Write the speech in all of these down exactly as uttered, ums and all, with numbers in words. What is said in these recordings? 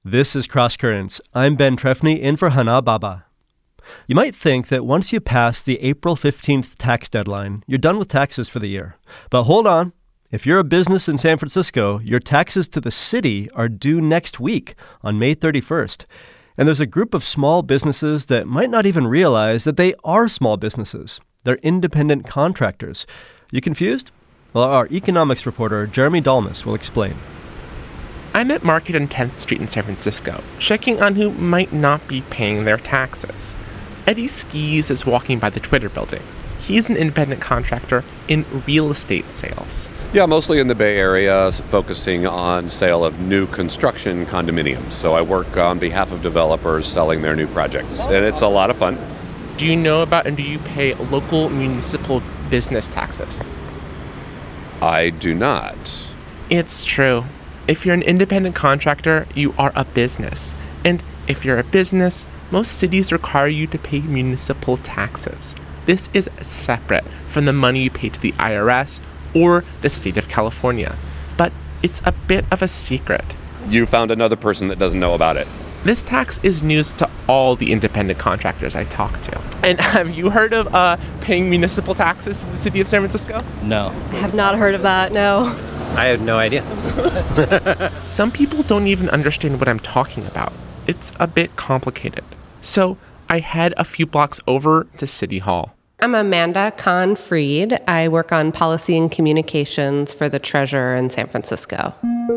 This is Cross Currents. I'm Ben Trefny in for Hana Baba. You might think that once you pass the April fifteenth tax deadline, you're done with taxes for the year. But hold on. If you're a business in San Francisco, your taxes to the city are due next week on May thirty-first. And there's a group of small businesses that might not even realize that they are small businesses. They're independent contractors. You confused? Well, our economics reporter, Jeremy Dalmas, will explain. I'm at Market on tenth Street in San Francisco, checking on who might not be paying their taxes. Eddie Skis is walking by the Twitter building. He's an independent contractor in real estate sales. Yeah, mostly in the Bay Area, focusing on sale of new construction condominiums. So I work on behalf of developers selling their new projects, and it's a lot of fun. Do you know about and do you pay local municipal business taxes? I do not. It's true. If you're an independent contractor, you are a business. And if you're a business, most cities require you to pay municipal taxes. This is separate from the money you pay to the I R S or the state of California. But it's a bit of a secret. You found another person that doesn't know about it. This tax is news to all the independent contractors I talk to. And have you heard of uh, paying municipal taxes to the city of San Francisco? No. I have not heard of that, no. I have no idea. Some people don't even understand what I'm talking about. It's a bit complicated. So I head a few blocks over to City Hall. I'm Amanda Kahn-Fried. I work on policy and communications for the Treasurer in San Francisco.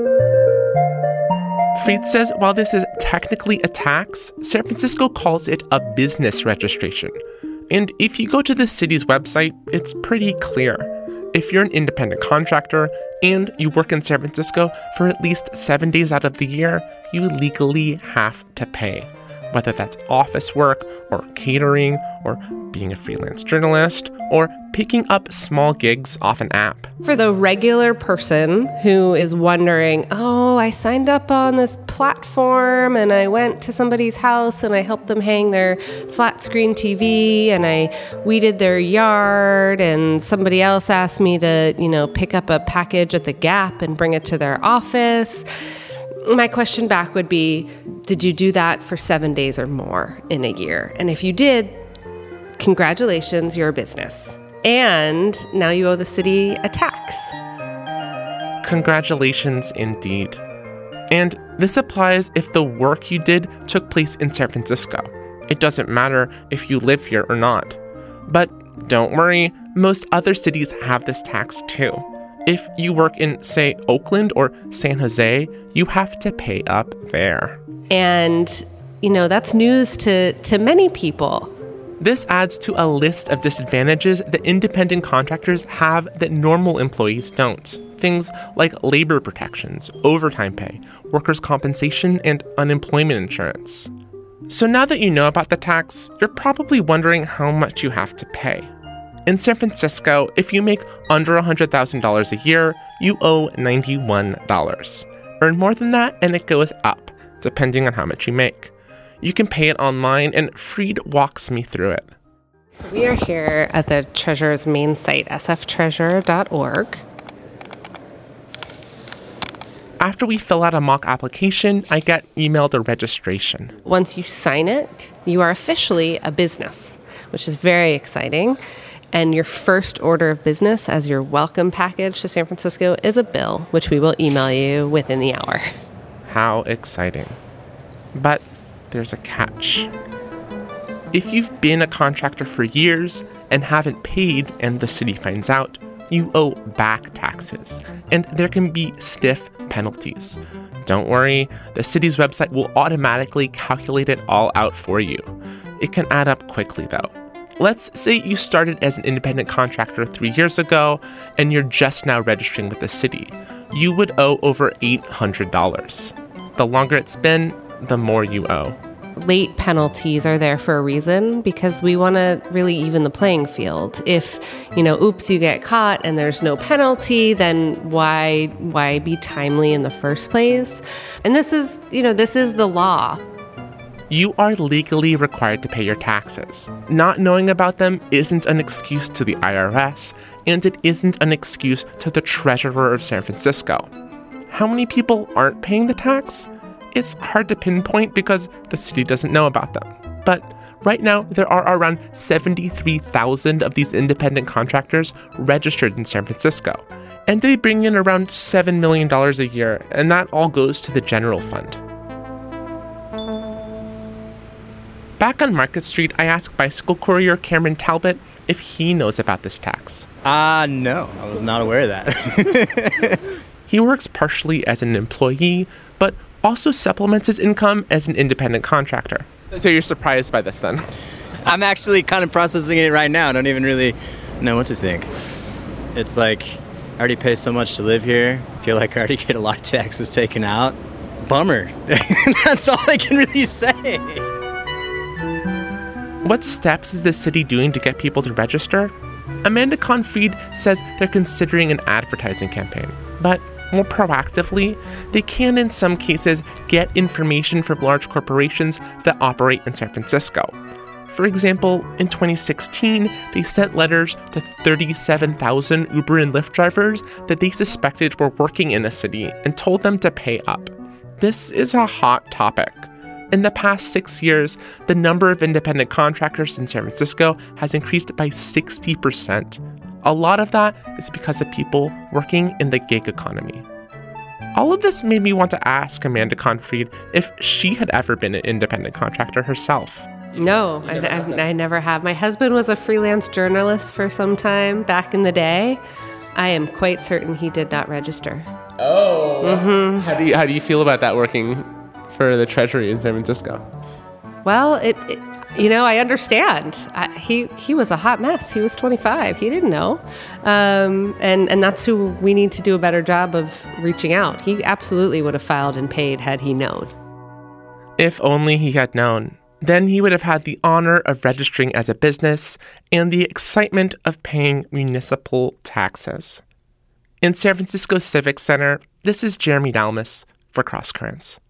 Fried says while this is technically a tax, San Francisco calls it a business registration. And if you go to the city's website, it's pretty clear. If you're an independent contractor and you work in San Francisco for at least seven days out of the year, you legally have to pay. Whether that's office work or catering or being a freelance journalist or picking up small gigs off an app. For the regular person who is wondering, oh, I signed up on this platform and I went to somebody's house and I helped them hang their flat screen T V and I weeded their yard and somebody else asked me to, you know, pick up a package at the Gap and bring it to their office. My question back would be, did you do that for seven days or more in a year? And if you did, congratulations, you're a business. And now you owe the city a tax. Congratulations indeed. And this applies if the work you did took place in San Francisco. It doesn't matter if you live here or not. But don't worry, most other cities have this tax too. If you work in, say, Oakland or San Jose, you have to pay up there. And, you know, that's news to, to many people. This adds to a list of disadvantages that independent contractors have that normal employees don't. Things like labor protections, overtime pay, workers' compensation, and unemployment insurance. So now that you know about the tax, you're probably wondering how much you have to pay. In San Francisco, if you make under one hundred thousand dollars a year, you owe ninety-one dollars. Earn more than that, and it goes up, depending on how much you make. You can pay it online, and Fried walks me through it. So we are here at the Treasurer's main site, s f treasurer dot org. After we fill out a mock application, I get emailed a registration. Once you sign it, you are officially a business, which is very exciting. And your first order of business as your welcome package to San Francisco is a bill, which we will email you within the hour. How exciting. But there's a catch. If you've been a contractor for years and haven't paid and the city finds out, you owe back taxes, and there can be stiff penalties. Don't worry, the city's website will automatically calculate it all out for you. It can add up quickly, though. Let's say you started as an independent contractor three years ago and you're just now registering with the city. You would owe over eight hundred dollars. The longer it's been, the more you owe. Late penalties are there for a reason because we want to really even the playing field. If, you know, oops, you get caught and there's no penalty, then why why be timely in the first place? And this is, you know, this is the law. You are legally required to pay your taxes. Not knowing about them isn't an excuse to the I R S, and it isn't an excuse to the Treasurer of San Francisco. How many people aren't paying the tax? It's hard to pinpoint because the city doesn't know about them. But right now, there are around seventy-three thousand of these independent contractors registered in San Francisco. And they bring in around seven million dollars a year, and that all goes to the general fund. Back on Market Street, I asked bicycle courier Cameron Talbot if he knows about this tax. Ah, uh, no, I was not aware of that. He works partially as an employee, but also supplements his income as an independent contractor. So you're surprised by this then? I'm actually kind of processing it right now. I don't even really know what to think. It's like, I already pay so much to live here. I feel like I already get a lot of taxes taken out. Bummer. That's all I can really say. What steps is the city doing to get people to register? Amanda Confied says they're considering an advertising campaign, but more proactively, they can in some cases get information from large corporations that operate in San Francisco. For example, in twenty sixteen, they sent letters to thirty-seven thousand Uber and Lyft drivers that they suspected were working in the city and told them to pay up. This is a hot topic. In the past six years, the number of independent contractors in San Francisco has increased by sixty percent. A lot of that is because of people working in the gig economy. All of this made me want to ask Amanda Confied if she had ever been an independent contractor herself. No, I, I, I never have. My husband was a freelance journalist for some time back in the day. I am quite certain he did not register. Oh. Mm-hmm. How do you, how do you feel about that working for the Treasury in San Francisco? Well, it, it you know, I understand. I, he he was a hot mess. He was twenty-five. He didn't know. Um, and, and that's who we need to do a better job of reaching out. He absolutely would have filed and paid had he known. If only he had known. Then he would have had the honor of registering as a business and the excitement of paying municipal taxes. In San Francisco Civic Center, this is Jeremy Dalmas for Cross Currents.